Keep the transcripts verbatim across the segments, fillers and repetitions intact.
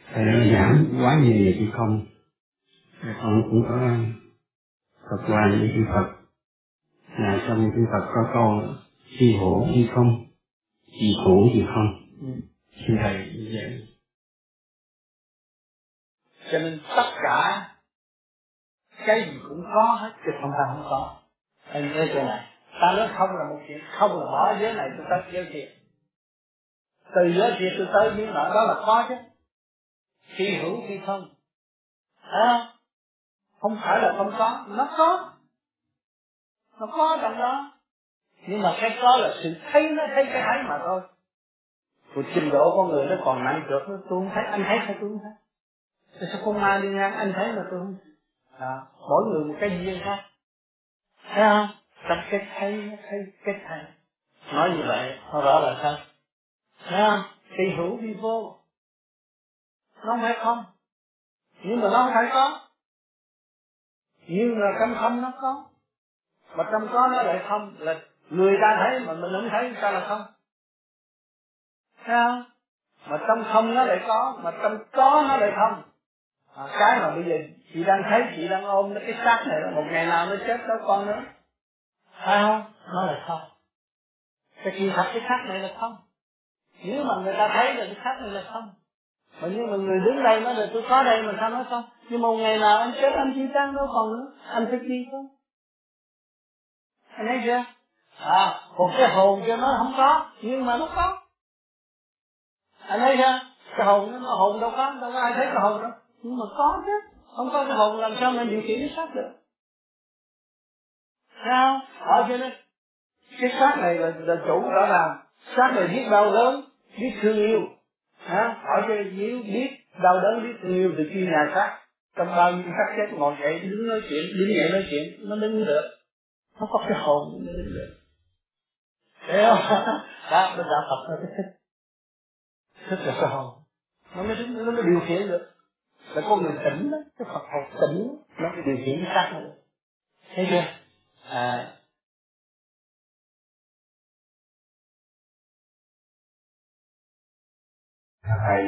Thầy đã giảng quá nhiều về chữ không. Con cũng có Phật qua những chữ Phật. Là trong chữ Phật có câu chi hữu chi không, chi khổ chi không. Xin thầy dạy. Cho nên tất cả cái gì cũng có hết, chứ không phải không có. Anh nhớ chỗ này, ta nói không là một chuyện, không là bỏ giới này tôi tới giới kia. Từ giới kia tôi tới những nọ đó là có chứ. Khi hữu khi không. À, không phải là không có, nó có. Nó có trong đó. Nhưng mà cái có là sự thấy, nó thấy cái thấy mà thôi. Của trình độ con người nó còn nặng trược, tôi không thấy, anh thấy sao tôi không thấy. Tại sao con ma đi ngang anh thấy mà tôi không thấy. À, mỗi người một cái duyên khác. Thấy không? Trong cái thấy, nó thấy cái thấy. Nói như vậy, nó rõ là sao? Thấy không? Thì hữu vi vô. Nó không phải không. Nhưng mà nó không phải có. Nhưng mà trong không nó có. Mà trong có nó lại không. Là người ta thấy mà mình không thấy, sao là không? Thấy không? Mà trong không nó lại có. Mà trong có nó lại không. À, cái mà bây giờ chị đang thấy, chị đang ôm cái xác này, một ngày nào nó chết đó con nữa. Thấy không? Nó lại không. Cái kỳ thật cái xác này là không. Nếu mà người ta thấy là cái xác này là không. Mà nhưng mà người đứng đây nói là tôi có đây mà sao nói không? Nhưng mà một ngày nào anh chết anh chỉ trăng đâu còn nữa. Anh phải đi không? Anh thấy chưa? À, còn cái hồn cho nó không có, nhưng mà nó có. Anh thấy chưa? Cái hồn nó, nó hồn đâu có, đâu có ai thấy cái hồn đâu. Nhưng mà có chứ. Không có cái hồn làm sao mà điều khiển cái xác được. Sao? Ở cho nên cái xác này là, là chủ rõ ràng. Xác này biết đau đớn, biết thương yêu. Hả? Hỏi cho nếu biết đau đớn, biết thương yêu từ khi nhà xác. Trong bao nhiêu xác chết ngồi dậy, đứng nói chuyện, đứng dậy nói chuyện, nó đứng được. Nó có cái hồn nó đứng được. Thấy không? Đó, nó đạo Phật nó thích. Thích là cái hồn. Nó mới đứng, nó mới điều khiển được. Là con người tỉnh đó, cái Phật hồn tỉnh, nó mới điều khiển cái xác này. Thấy chưa? À, Thầy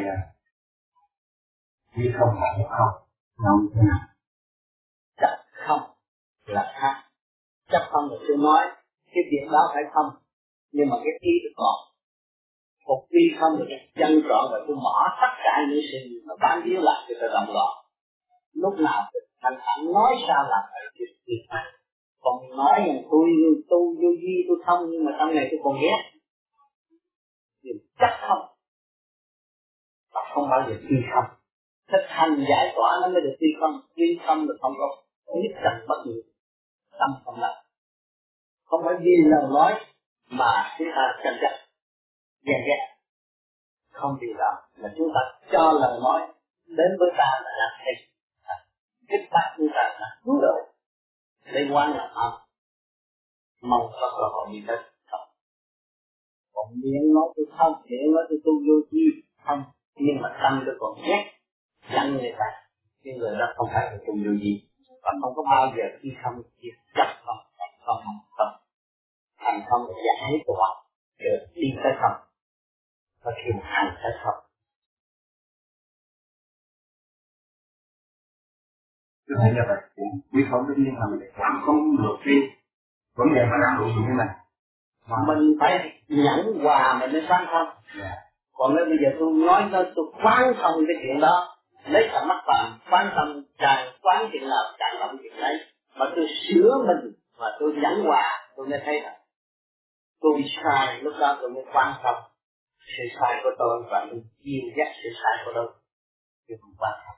như không phải không, không thế nào? chấp không là khác. Chấp không là tôi nói cái việc đó phải không, nhưng mà cái ý được còn. Một ý không được chân trọn và tôi bỏ tất cả những sự mà bán víu lại cho tôi động loạn. Lúc nào tôi thành thẳng nói sao là phải việc việc này. Còn nói rằng tôi tu vô vi tôi không, nhưng mà trong này tôi còn ghét. Nhưng chắc không, và không bao giờ phi không. Thực hành giải tỏa nó mới được phi không. Phi không được không có nhất trần bất diệt. Tâm không lập. Không phải vì lời nói mà chúng ta tranh chấp ghen ghét. Không vì đó là chúng ta cho lời nói đến với ta là làm hay. Kích bắt chúng ta là cứu độ. Lấy quan là âm. Mong Phật là họ đi tới không. Còn miệng nói tôi không, miệng nói tôi tu vô chi không. Nhưng mà tâm tôi còn ghét giận người ta. Nhưng người đó không phải là tu vô gì. Và không có bao giờ khi không chia chấp không, không, không, không, không. Thành không là giải tỏa được đi tới không. Và khi một hành tới không. Tôi thấy như vậy, quý không tất nhiên là mình làm không được đi. Vấn đề phải làm được như thế này. Mình phải nhẫn hòa mình mới sáng không. Yeah. Còn nếu bây giờ tôi nói nó tôi quán thông cái chuyện đó, lấy cả mắt phàm quán tâm càng quán chuyện nào càng làm chuyện đấy, mà tôi sửa mình và tôi nhẫn hòa, tôi mới thấy là tôi sai, lúc đó tôi mới quán thông sự sai của tôi và tôi dìu dắt sự sai của tôi, tôi không quán thông.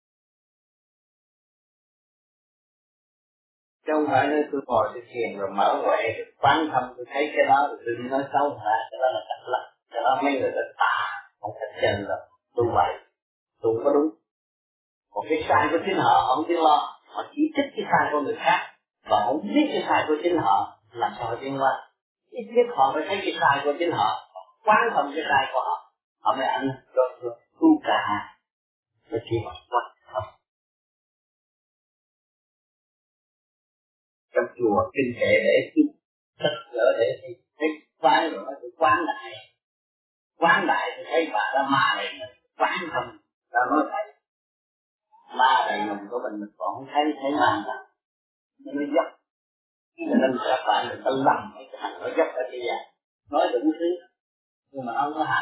Chứ không phải nói tôi ngồi tôi thiền rồi mở huệ rồi quán thông tôi thấy cái đó rồi tôi đi nói xấu người ta, cái đó là thật lắm, cái đó mấy người ta tà không thật chân là tôi vậy, tôi không có đúng. Còn cái sai của chính họ, họ không biết lo, họ chỉ trích cái sai của người khác và không biết cái sai của chính họ, làm sao họ tiến qua. Ít nhất họ phải thấy cái sai của chính họ, quán thông cái sai của họ, họ mới ảnh rồi rồi tu cả mới chỉ họ quán thông. Trong chùa kinh kệ để tu thật lỡ để thấy quán rồi nó quán đại, quán đại thì thấy bà ra mà này quán thông ta nói thầy ma đầy mình của mình mình còn không thấy thấy ma nào nên nó dốc cho nên các bạn người ta lầm cái thằng nó dốc ở kia nói đủ thứ nhưng mà không có hạt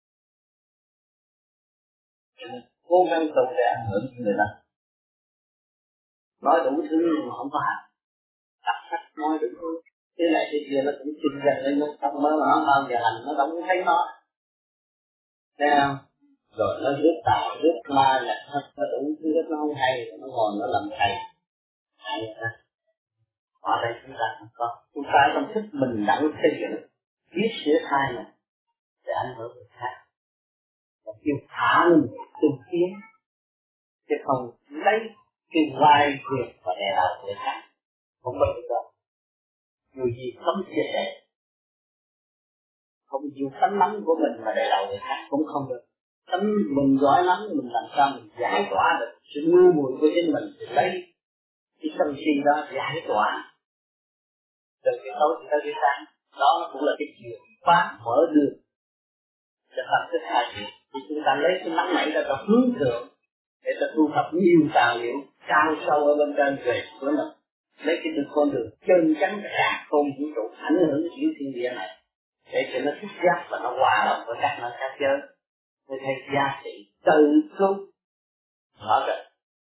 cố gắng tu để ảnh hưởng người ta nói đủ thứ nhưng mà không có hạt đọc sách nói đủ thứ thế này thế kia nó cũng kinh doanh lên nó không mới mà nó bao giờ hành nó đâu có thấy nó thấy không rồi nó rước tà rước ma là nó đủ thứ nó không hay nó ngồi nó làm thầy hay ha ở đây chúng ta không có chúng ta không thích mình đặng xây dựng viết sửa sai này để ảnh hưởng người khác và kêu thả mình tu tiến chứ không lấy cái vai việc và đè đầu người khác không bao giờ đâu dù gì không chia sẻ không chịu tánh nắm của mình mà đè đầu người khác cũng không được tánh mình giỏi lắm mình làm sao mình giải tỏa được sự ngu muội của chính mình thì lấy cái sân si đó giải tỏa từ cái tối tới cái sáng đó cũng là cái chìa khóa mở đường cho ta thích hai chuyện thì chúng ta lấy cái nắm này ra ta hướng thượng để ta thu thập nhiều tài liệu cao sâu ở bên trên về của mình lấy cái đường con đường chân chắn cả không vũ trụ ảnh hưởng đến những thiên địa này để cho nó thích giác và nó hòa đồng với các nơi khác giới để thấy giá trị tự cứu mở ra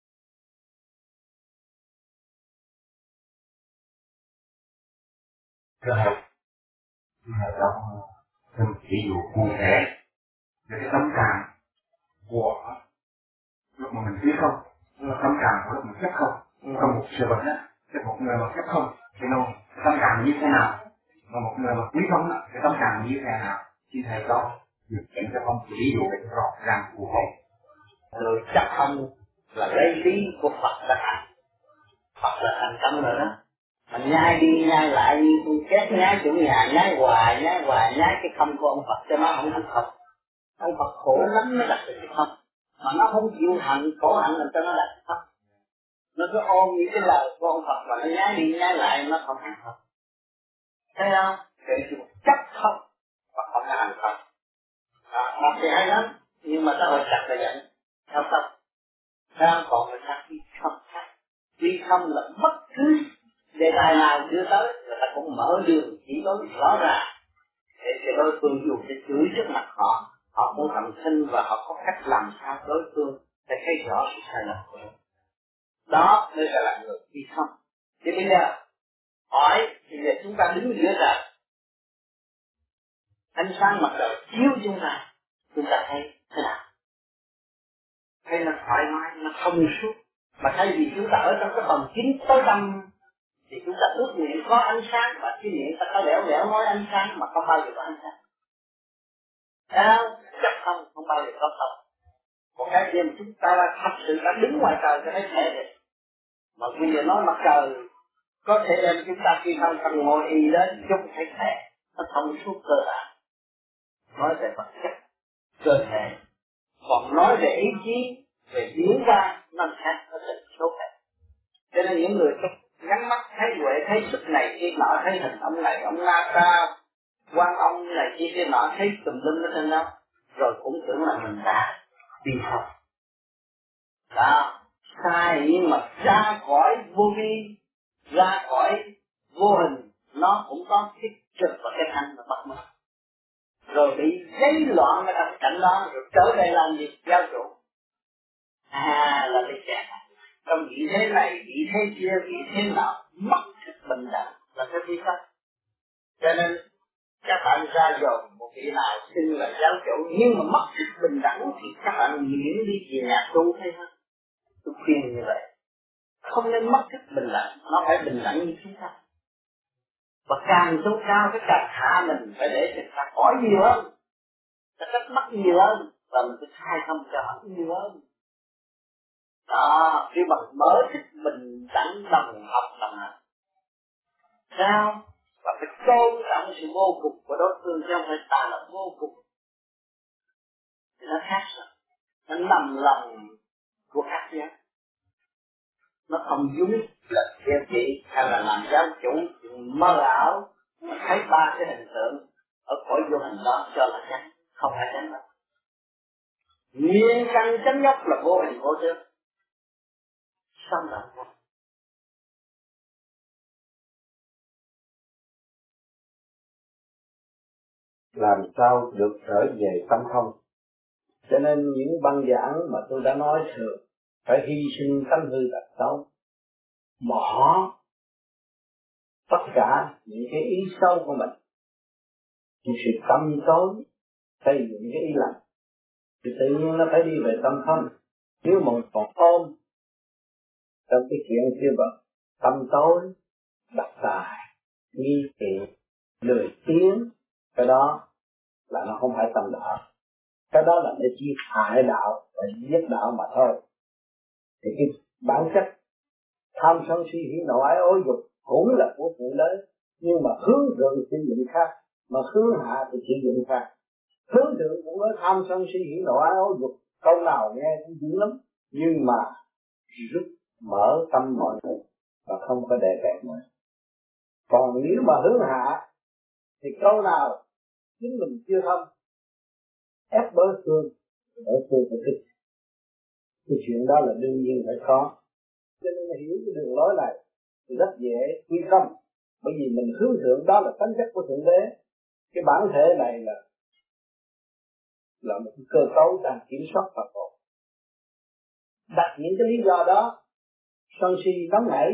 rồi trong từng ví dụ cụ thể về cái tâm trạng của lúc mà mình biết không là tâm trạng của lúc mình chấp không còn một sự vật đó thì một người mà chấp không thì nó tâm trạng như thế nào mà một người mà quý không thì tâm trạng như thế nào xin thầy cho được dẫn cho con ví dụ để rõ ràng cụ thể người chấp không là lấy lý của Phật đã thành Phật là thành công rồi đó mà nhai đi nhai lại như con két nhái chủ nhà nhái hoài nhái hoài nhái cái không của ông Phật cho nó không thành không ông Phật khổ lắm mới đặt được cái không mà nó không chịu hạnh khổ hạnh làm cho nó đặt cái không nó cứ ôm những cái lời của ông Phật mà nó nhái đi nhái lại nó không thành không thấy không để chịu chấp không và không là hành không à, nó thì hay lắm nhưng mà ta hội chặt là vậy theo không ra còn người khác đi không khác đi không là bất cứ đề tài nào đưa tới người ta cũng mở đường chỉ lối rõ ràng để cho đối phương dùng để chửi trước mặt họ họ cũng thầm sinh và họ có cách làm sao đối phương để thấy rõ sự sai lầm của mình đó mới là, là người đi không thì bây giờ hỏi thì giờ chúng ta đứng giữa trời ánh sáng mặt trời chiếu chúng ta chúng ta thấy thế nào thấy nó thoải mái nó thông suốt mà thay vì chúng ta ở trong cái phòng kín tối tăm thì chúng ta ước nguyện có ánh sáng và cái miệng ta có lẻo lẻo nói ánh sáng mà không bao giờ có ánh sáng à, chắc không không bao giờ có không một cái gì mà chúng ta thật sự đã đứng ngoài trời cho thấy thể được mà bây giờ nói mặt trời có thể đem chúng ta khi không cần ngồi y đến chút thấy thể nó thông suốt cơ bản nói về vật chất cơ thể còn nói về ý chí về biến hóa nó khác nó thành số khác cho nên những người nhắm mắt thấy huệ thấy sức này kia nọ thấy hình ông này ông na ca quan ông này kia kia nọ thấy tùm lum ở trên đó rồi cũng tưởng là mình đã đi học đó sai nhưng mà ra khỏi vô vi ra khỏi vô hình nó cũng có cái trực và cái thanh và bất mất rồi bị giấy loạn ở trong cảnh đó rồi trở lại làm việc giáo chủ à là bị kẹt trong vị thế này vị thế kia vị thế nào mất sự bình đẳng là cái gì đó cho nên các bạn ra dồn một vị nào xưng là giáo chủ nhưng mà mất sự bình đẳng thì các bạn miễn đi về nhà tu hay hơn tôi khuyên như vậy không nên mất sự bình đẳng nó phải bình đẳng như chúng ta và càng tu cao cái càng hạ mình phải để cho ta hỏi nhiều hơn ta cách mất nhiều hơn và mình phải khai thông cho họ nhiều hơn đó khi mà mở thích bình đẳng đồng học đồng hành sao và phải tôn trọng sự vô cùng của đối phương chứ không phải ta là vô cùng thì nó khác rồi nó nằm lòng của khác nhau nó không đúng là thiên trị hay là làm giáo chủ mơ ảo mà thấy ba cái hình tượng ở cõi vô hình đó cho là chắc không phải chánh đâu Miên căn chánh nhóc là vô hình vô tướng. Xong rồi. Làm sao được trở về tâm không? Cho nên những băng giảng mà tôi đã nói thường phải hy sinh tánh hư tật xấu, bỏ tất cả những cái ý xấu của mình, những sự tâm tối, xây dựng cái ý lành, thì tự nhiên nó phải đi về tâm không. Nếu mà còn ôm trong cái chuyện kia vật, tâm tối, đặt tài, nghi kỵ, lười tiếng, cái đó là nó không phải tâm đạo. Cái đó là để chỉ hại đạo và giết đạo mà thôi. Thì cái bản chất tham sân si hỉ nộ ái ố dục cũng là của phụ lớn, nhưng mà hướng thượng sử dụng khác, mà hướng hạ thì sử dụng khác. Hướng thượng cũng nói tham sân si hỉ nộ ái ố dục, câu nào nghe cũng dữ lắm, nhưng mà rút mở tâm mọi người và không có để bẹt nữa. Còn nếu mà hướng hạ thì câu nào chính mình chưa thông, ép đối phương, đối phương phải thích. Cái chuyện đó là đương nhiên phải có. Cho nên hiểu cái đường lối này thì rất dễ quy tâm, bởi vì mình hướng thượng, đó là tánh chất của thượng đế. Cái bản thể này là là một cái cơ cấu đang kiểm soát Phật hồn. Đặt những cái lý do đó, sân si nóng nảy,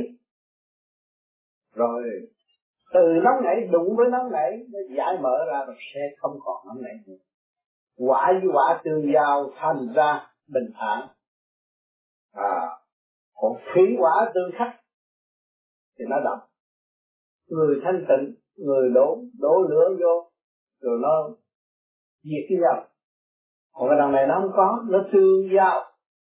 rồi từ nóng nảy đụng với nóng nảy nó giải mở ra rồi sẽ không còn nóng nảy nữa. Quả với quả tương giao thành ra bình thản. À, còn thủy quả tương khắc thì nó đậm. Người thanh tịnh, người đổ đổ lửa vô rồi nó diệt cái nhau. Còn cái đằng này nó không có, nó tương giao,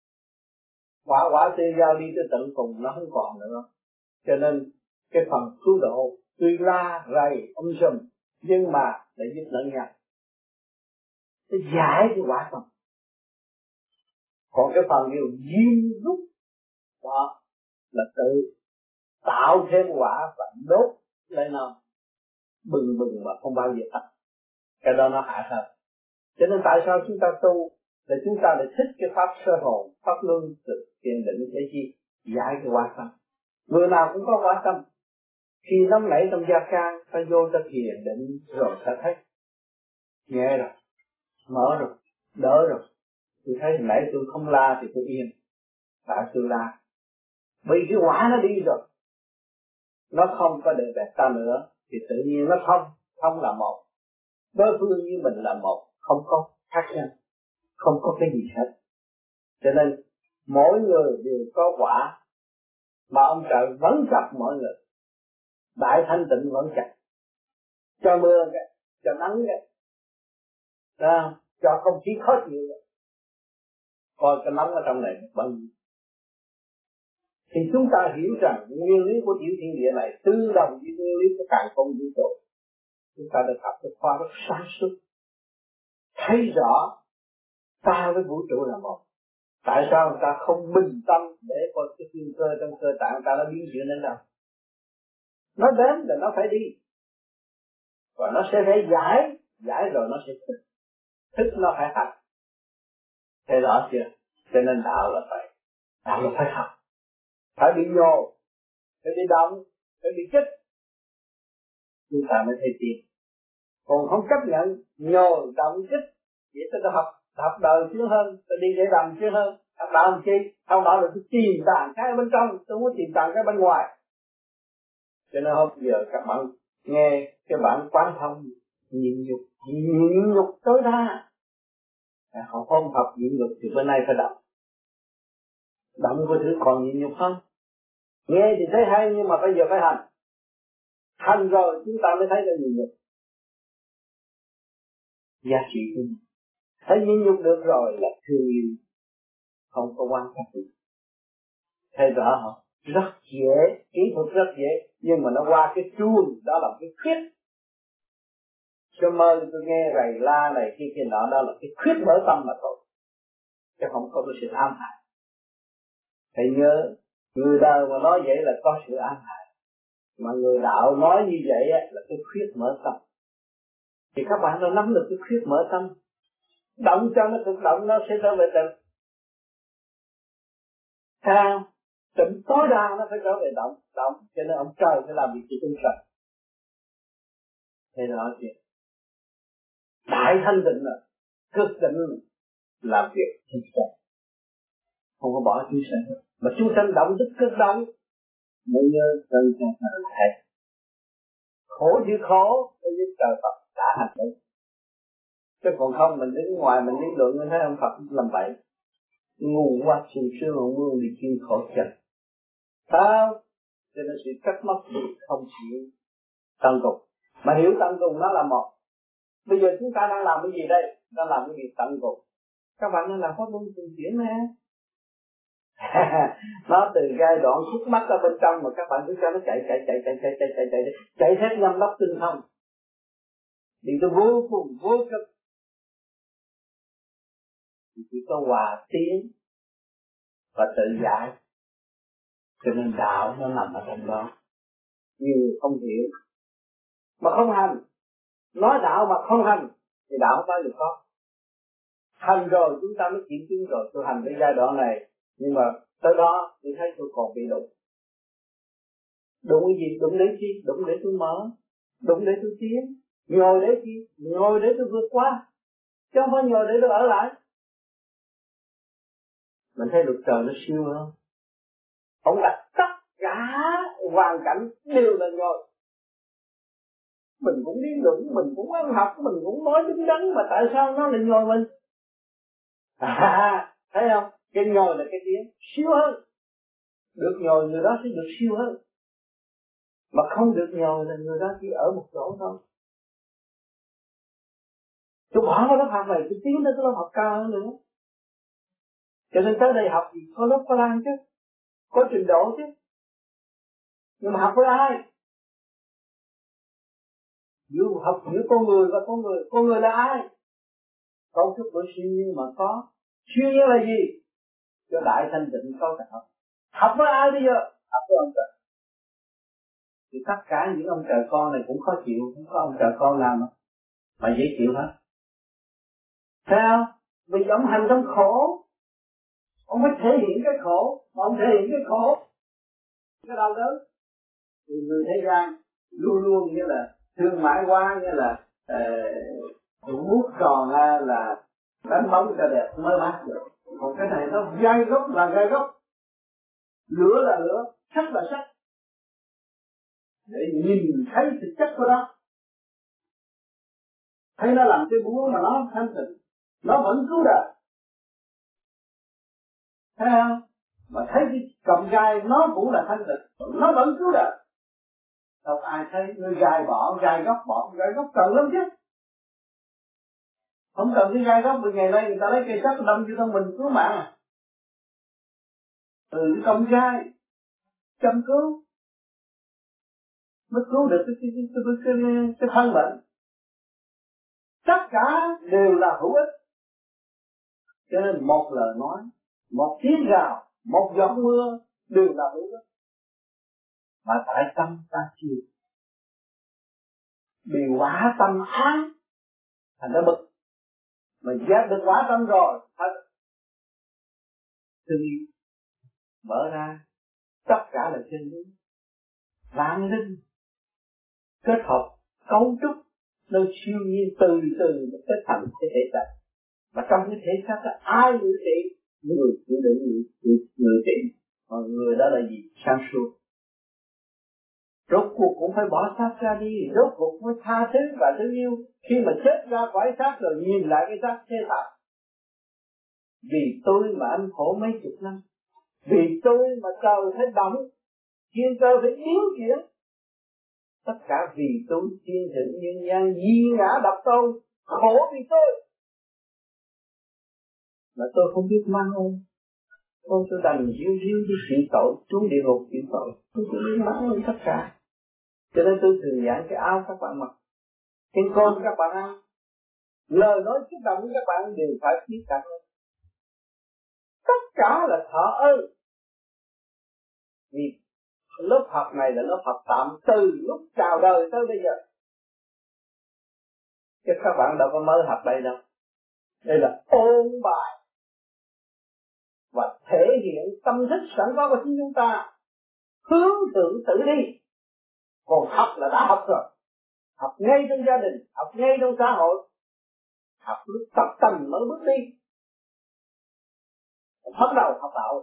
quả quả tương giao đi tới tận cùng nó không còn nữa. Cho nên cái phần cứu độ tuy la rầy ông sùm nhưng mà lại giúp lẫn nhau, nó giải cái quả tâm. Còn cái phần điều diêm rút đó là tự tạo thêm quả và đốt lên nó bừng bừng mà không bao giờ tắt. Cái đó nó hạ thật. Cho nên tại sao chúng ta tu là chúng ta lại thích cái pháp sơ hồn, pháp luân từ thiền định để chi giải cái quả tâm. Người nào cũng có quả tâm. Khi nóng nảy trong gia can, ta vô ta thiền định rồi ta thấy nhẹ rồi, mở rồi, đỡ rồi. Tôi thấy nãy tôi không la thì tôi yên, tại tôi la. Vì cái quả nó đi rồi, nó không có để bẹt ta nữa, thì tự nhiên nó thông, thông là một. Đối phương như mình là một, không có khác nhau, không có cái gì hết. Cho nên mỗi người đều có quả, mà ông trời vẫn chặt mọi người. Đại thanh tịnh vẫn chặt, cho mưa cái, cho nắng cái, à, cho không khí khó chịu cái. Coi cái nóng ở trong này bao nhiêu. Thì chúng ta hiểu rằng nguyên lý của tiểu thiên địa này tương đồng với nguyên lý của càn khôn vũ trụ. Chúng ta được học cái khoa rất sáng suốt, thấy rõ ta với vũ trụ là một. Tại sao người ta không bình tâm để coi cái kim cơ trong cơ tạng ta nó biến chuyển đến đâu? Nó đến là nó phải đi, và nó sẽ phải giải, giải rồi nó sẽ thức, thức nó phải hành. Thấy rõ chưa? Cho nên đạo là phải, đạo là phải học, phải bị nhô, phải bị động, phải bị kích, chúng ta mới thấy tiền. Còn không chấp nhận nhô động kích, vậy tôi học học đời chưa hơn, tôi đi để làm chưa hơn, học đạo làm chi? Sau đó là tôi tìm tàng cái bên trong, tôi muốn tìm tàng cái bên ngoài. Cho nên hôm giờ các bạn nghe cái bản quán thông nhịn nhục, nhịn nhục tối đa. Họ không học nhịn nhục thì bên này phải động. Động có thứ còn nhịn nhục không? Nghe thì thấy hay nhưng mà bây giờ phải hành. Hành rồi chúng ta mới thấy được nhịn nhục. Giá trị của mình. Thấy nhịn nhục được rồi là thương yêu, không có quan trọng gì. Thấy rõ không? Rất dễ, kỹ thuật rất dễ, nhưng mà nó qua cái chuông, đó là cái khuyết. Cho mơ tôi nghe rầy la này kia kia nọ, đó là cái khuyết mở tâm mà thôi, chứ không có cái sự ám hại. Hãy nhớ, người đời mà nói vậy là có sự ám hại, mà người đạo nói như vậy là cái khuyết mở tâm. Thì các bạn đã nắm được cái khuyết mở tâm, Động cho nó cực động, nó sẽ trở về tịnh. Sao? Tịnh tối đa nó phải trở về động. Động, cho nên ông trời phải làm việc cho chúng sanh. Thế đó chuyện. Đại thanh tịnh là cực tịnh làm việc chúng sanh. Không có bỏ chúng sanh. Mà chúng sanh động tức cực động. Mới nhớ chân chân thật thầy. Khổ chịu khổ, mới biết trời Phật đã hành động. Chứ còn không mình đứng ngoài mình lý luận mình thấy ông Phật làm bậy. Ngu quá sung sướng ông Vương đi chuyên khổ chân. Sao? Cho nên sự trách móc không chịu tận cùng. Mà hiểu tận cùng nó là một. Bây giờ chúng ta đang làm cái gì đây? Đang làm cái gì tận cùng. Các bạn đang làm pháp luân thường chuyển nè. Nó từ giai đoạn khúc mắt ở bên trong mà các bạn cứ cho nó chạy chạy chạy chạy chạy chạy chạy chạy chạy, chạy hết nhâm đốc tinh thông. Đi tới vô cùng vô cực. Chỉ có hòa tiến và tự giải. Cho nên đạo nó nằm ở trong đó. Nhiều người không hiểu mà không hành. Nói đạo mà không hành thì đạo không bao giờ có. Hành rồi chúng ta mới chuyển chứng rồi. Tôi hành tới giai đoạn này, nhưng mà tới đó tôi thấy tôi còn bị đụng. Đụng cái gì? Đụng để chi? Đụng để tôi mở, đụng để tôi tiến. Ngồi để chi? Ngồi để tôi vượt qua, chứ không phải ngồi để tôi ở lại. Mình thấy luật trời nó siêu không? Ông đặt tất cả hoàn cảnh đều là ngồi. Mình cũng đi đụng, mình cũng ăn học, mình cũng nói đứng đắn, mà tại sao nó lại ngồi mình? À, thấy không? Cái ngồi là cái tiếng siêu hơn. Được ngồi người đó sẽ được siêu hơn. Mà không được ngồi là người đó chỉ ở một chỗ thôi. Tôi bỏ vào lớp học này, tôi tiến đến cái lớp học cao hơn nữa. Cho nên tới đây học thì có lớp có lan chứ, có trình độ chứ. Nhưng mà học với ai? Giữa học giữa con người và con người. Con người là ai? Cấu trúc của siêu nhiên mà có. Siêu nhiên là gì? Cho đại thanh tịnh cấu tạo. Học với ai bây giờ? Học với ông trời. Thì tất cả những ông trời con này cũng khó chịu. Không có ông trời con nào mà, mà dễ chịu hết. Sao? Vì ông hành trong khổ. Ông phải thể hiện cái khổ. Mà ông thể hiện cái khổ, cái đau đớn. Thì người thế gian luôn luôn như là thương mại qua, như là uh, mút tròn là đánh bóng cho đẹp mới bắt được. Còn cái này nó gai góc là gai góc, lửa là lửa, sắt là sắt, để nhìn thấy thực chất của nó. Thấy nó làm cái búa mà nó thanh tịnh, nó vẫn cứu đời. Thấy không? Mà thấy cái cầm gai nó cũng là thanh tịnh, nó vẫn cứu đời. Đâu ai thấy người gai bỏ, gai góc bỏ, gai góc cần lắm chứ. Không cần cái gai góc, vì ngày nay người ta lấy cây sắt đâm vô trong mình cứu mạng à. Từ cái công gai châm cứu mới cứu được cái cái cái cái, cái, cái, cái thân bệnh. Tất cả đều là hữu ích. Cho nên một lời nói, một tiếng gào, một giọt mưa đều là hữu ích. Mà tại tâm ta chịu, bị quả tâm ái thành ra bực. Mình giác được quả tâm rồi, thật thì mở ra tất cả là chân lý. Vạn linh kết hợp cấu trúc nó siêu nhiên từ từ nó kết thành cái thể xác. Và trong cái thể xác là ai ngự trị? Người chịu đựng người, người, người trị. Còn người đó là gì? Sáng suốt. Rốt cuộc cũng phải bỏ xác ra đi. Rốt cuộc cũng phải tha thứ và thương yêu. Khi mà chết ra khỏi xác rồi nhìn lại cái xác thế thật. Vì tôi mà anh khổ mấy chục năm. Vì tôi mà trời phải động. Thiên cơ phải biến chuyển. Tất cả vì tôi thiên thượng nhân gian di ngã đập tôi. Khổ vì tôi. Mà tôi không biết mang ơn. Tôi tôi đành hiu hiu đi chịu tội. Xuống địa ngục chịu tội. Tôi chỉ biết mang ơn tất cả. Cho nên tôi thường giảng cái áo các bạn mặc, cái con các bạn ăn, lời nói xúc động của các bạn đều phải biết cảm ơn. Tất cả là thọ ơn. Vì lớp học này là lớp học tạm từ lúc chào đời tới bây giờ. Chứ các bạn đâu có mới học đây đâu. Đây là ôn bài và thể hiện tâm thức sẵn có của chính chúng ta, hướng thượng tự đi. Còn học là đã học rồi, học ngay trong gia đình, học ngay trong xã hội, học lúc tập tành mới bước đi. Bắt đầu học đạo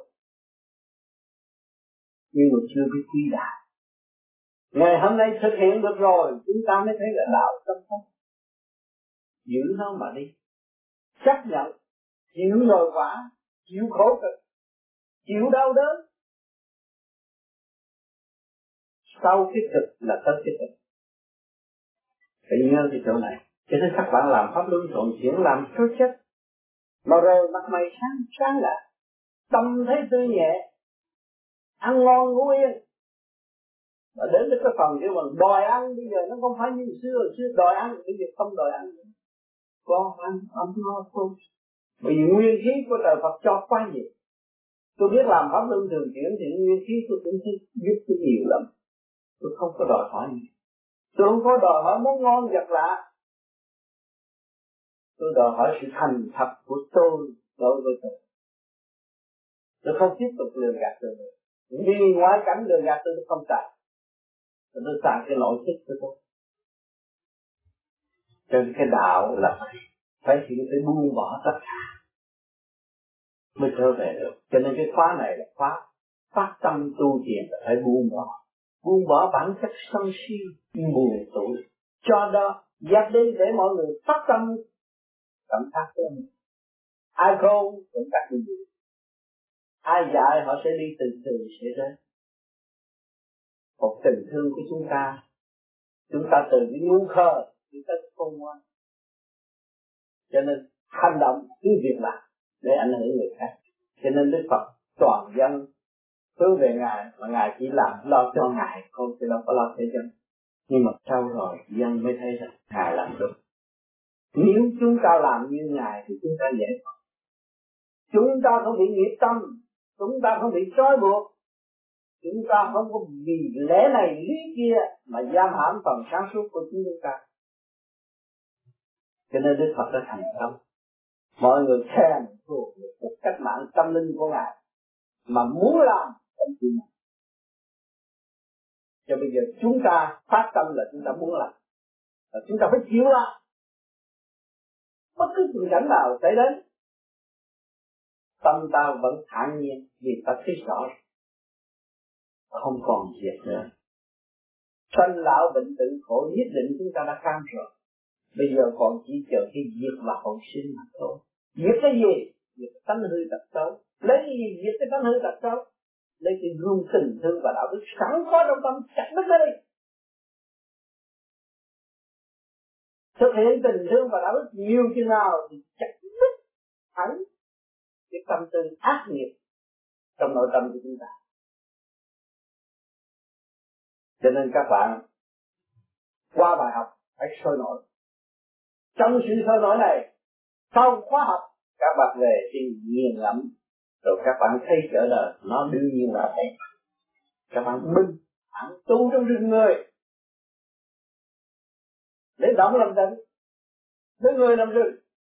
nhưng mà chưa biết quý đạo. Ngày hôm nay thực hiện được rồi, chúng ta mới thấy là đạo tâm không. Giữ nó mà đi, chấp nhận, chịu nhồi quả, chịu khổ cực, chịu đau đớn. Sau cái thực là tới cái thực. Phải nhớ cái chỗ này. Cho nên các bạn làm pháp luân thuận chuyển làm số chất, mà rồi mặt mày sáng sáng lại, tâm thấy tươi nhẹ, ăn ngon ngủ yên. Mà đến đến cái phần kêu bằng đòi ăn, bây giờ nó không phải như xưa, xưa đòi ăn, bây giờ không đòi ăn nữa. Con ăn, ấm no không. Bởi vì nguyên khí của trời Phật cho quá nhiều. Tôi biết làm pháp luân thường chuyển thì nguyên khí tôi cũng thích giúp tôi nhiều lắm. Tôi không có đòi hỏi gì. Tôi không có đòi hỏi món ngon vật lạ. Tôi đòi hỏi sự thành thật của tôi đối với tôi. Tôi không tiếp tục lừa gạt tôi nữa. Vì ngoại cảnh lừa gạt tôi, tôi không xài. Tôi xài cái nội thức của tôi. Cho nên cái đạo là phải, phải chịu phải buông bỏ tất cả mới trở về được. Cho nên cái khóa này là khóa phát tâm tu thiền là phải buông bỏ. Buông bỏ bản chất sân si, buồn tủi. Cho đó, dẹp đi để mọi người phát tâm cảm giác của mình. Ai không cũng các người. Ai dạy họ sẽ đi từ từ sẽ đến. Một tình thương của chúng ta, chúng ta từ cái ngu khờ, chúng ta không ngoan. Cho nên hành động cứ việc làm để ảnh hưởng người khác. Cho nên Đức Phật toàn dân hướng về Ngài, mà Ngài chỉ làm lo cho Ngài, không thì đâu có lo cho dân. Nhưng mà sau rồi dân mới thấy rằng Ngài làm đúng. Nếu chúng ta làm như Ngài thì chúng ta dễ thoát. Chúng ta không bị nghiệp tâm, chúng ta không bị trói buộc, chúng ta không có vì lẽ này lý kia mà giam hãm phần sáng suốt của chúng ta. Cho nên Đức Phật đã thành công. Mọi người khen thuộc một cách mạng tâm linh của Ngài mà muốn làm không chịu làm. Cho bây giờ chúng ta phát tâm là chúng ta muốn làm, và chúng ta phải chịu làm. Bất cứ tình cảnh nào xảy đến, tâm ta vẫn thản nhiên vì ta thấy rõ không còn việc nữa. Sanh lão bệnh tử khổ nhất định chúng ta đã kham rồi. Bây giờ còn chỉ chờ cái diệt và hậu sinh mà thôi. Diệt cái gì? Diệt tánh hư tật xấu. Lấy cái gì diệt cái tánh hư tật xấu? Lấy cái gương tình thương và đạo đức sẵn có trong tâm, chặt đứt nó đi. Thực hiện tình thương và đạo đức nhiều chừng nào thì chặt đứt hẳn cái tâm tư ác nghiệp trong nội tâm của chúng ta. Cho nên các bạn qua bài học phải sôi nổi. Trong sự sôi nổi này, sau khóa học các bạn về thì nghiền ngẫm, rồi các bạn thấy trở đời nó đương nhiên là thế. Các bạn minh hẳn tu trong rừng người để động làm tịnh, để người làm rừng.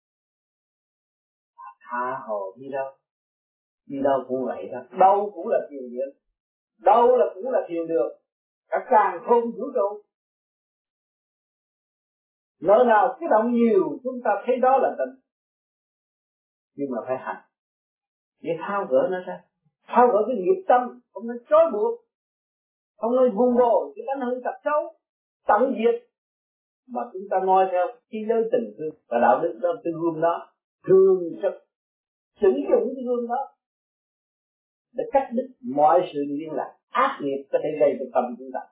Tha hồ đi đâu, đi đâu cũng vậy đó, đâu cũng là thiền điện, đâu là cũng là thiền đường, cả càng không vũ trụ. Nơi nào cái động nhiều chúng ta thấy đó là tịnh, nhưng mà phải hành để thao gỡ nó ra, thao gỡ cái nghiệp tâm, không nên trói buộc, không nên vun bồi cái tánh hư tật xấu, tận diệt, mà chúng ta noi theo cái giới tình thương và đạo đức đó, cái gương đó thường trực sử dụng cái gương đó để cắt đứt mọi sự liên lạc ác nghiệp có thể gây cho tâm chúng ta.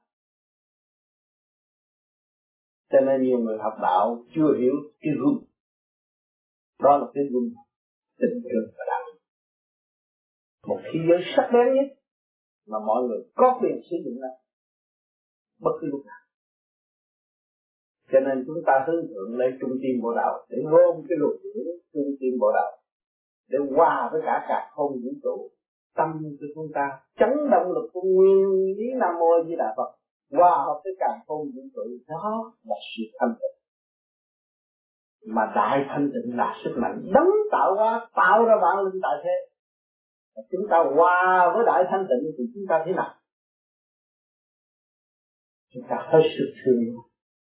Cho nên nhiều người học đạo chưa hiểu cái gương đó là cái gương tình thương và đạo đức, một thế giới sắc bén nhất mà mọi người có quyền sử dụng nó bất cứ lúc nào. Cho nên chúng ta hướng thượng lấy trung tim bộ đạo để gom cái luồng điển trung tim bộ đạo để hòa với cả cả không vũ trụ. Tâm của chúng ta chấn động lực của nguyên lý Nam Mô A Di Đà Phật hòa hợp với cả không vũ trụ, đó là sự thanh tịnh. Mà đại thanh tịnh là sức mạnh đấng tạo hóa, tạo ra vạn linh tại thế. Chúng ta hòa với đại thanh tịnh thì chúng ta thế nào? Chúng ta hết sức thương yêu,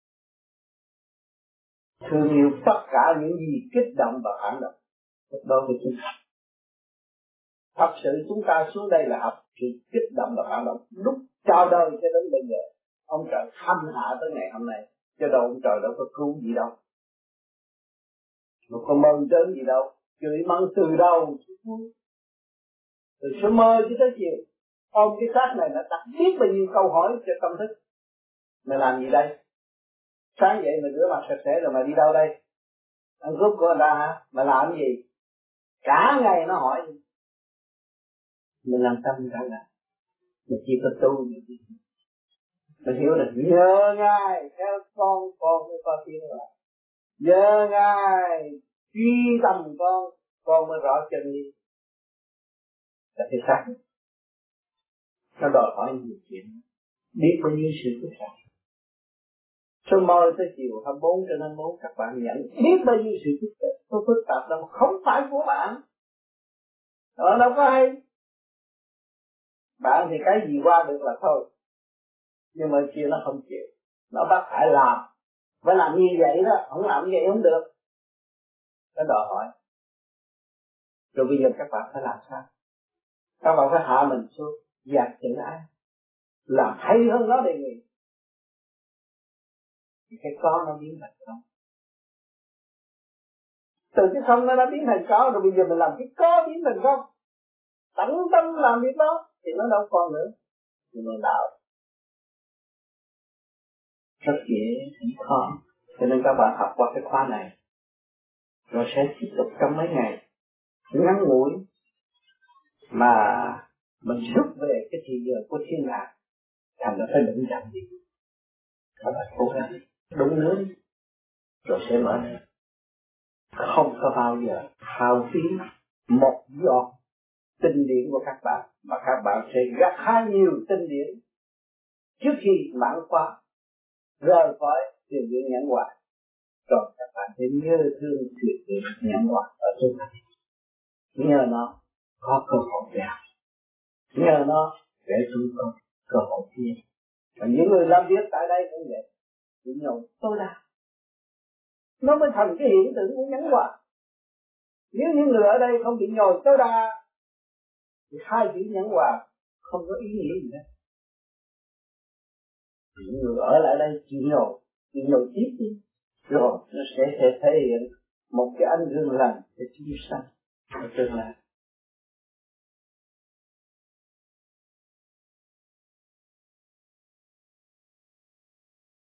thương yêu tất cả những gì kích động và phản động đối với chúng ta. Thật sự chúng ta xuống đây là học sự kích động và phản động lúc chào đời cho đến bây giờ. Ông trời thăm hạ tới ngày hôm nay, chứ đâu ông trời đâu có cứu gì đâu, đâu có mơn trớn gì đâu, chửi mắng từ đâu từ sớm mơ cho tới chiều. Ôm cái xác này nó đặt biết bao nhiêu câu hỏi cho tâm thức. Mày làm gì đây? Sáng dậy mày rửa mặt sạch sẽ rồi mày đi đâu đây? Ăn cướp của người ta hả? Mày làm gì? Cả ngày nó hỏi. Mình làm tâm mình trả lời. Mình chỉ có tu mình chỉ. Mình hiểu được nhớ Ngài theo con con mới có tiếng lại. Nhớ Ngài truy tầm con con mới rõ chân lý. Là cái xác. Nó đòi hỏi nhiều chuyện. Biết bao nhiêu sự phức tạp. Số mơ tới chiều hai mươi bốn trên hai mươi bốn các bạn nhận biết bao nhiêu sự phức tạp. Nó phức tạp đâu không phải của bạn. Ở đâu có hay. Bạn thì cái gì qua được là thôi. Nhưng mà kia nó không chịu. Nó bắt phải làm. Phải làm như vậy đó. Không làm như vậy không được. Nó đòi hỏi. Rồi bây giờ các bạn phải làm sao? Các bạn phải hạ mình xuống. Dạt chữ ái. Làm hay hơn nó đề nghị. Thì cái có nó biến thành không. Từ cái không nó đã biến thành có. Rồi bây giờ mình làm cái có biến thành không. Tận tâm làm việc đó. Thì nó đâu còn nữa. Thì mình đạo. Rất dễ, không khó. Cho nên các bạn học qua cái khóa này. Rồi sẽ tiếp tục trong mấy ngày. Ngắn ngủi. Mà mình rút về cái thị giờ của thiên lạc. Thành nó phải định rằng gì. Các bạn cố gắng. Đúng nữa. Rồi sẽ mở ra. Không có bao giờ hao phí một giọt tinh điển của các bạn. Mà các bạn sẽ gặt hái nhiều tinh điển. Trước khi mãn khóa. Rời khỏi tiền điện nhãn hòa. Rồi các bạn sẽ nhớ thương chuyện điện nhãn hòa ở trên này. Nhờ nó có cơ hội để học. Nhờ nó để chúng con cơ hội kia. Và những người làm việc tại đây cũng vậy. Chỉ nhồi tối đa. Nó mới thành cái hiện tượng của nhãn hòa. Nếu những người ở đây không bị nhồi tối đa thì hai chữ nhãn hòa không có ý nghĩa gì hết. Những người ở lại đây chịu nhồi, chịu nhồi tiếp đi. Rồi nó sẽ thể hiện một cái ánh dương lành để chiếu sáng ở tương lai.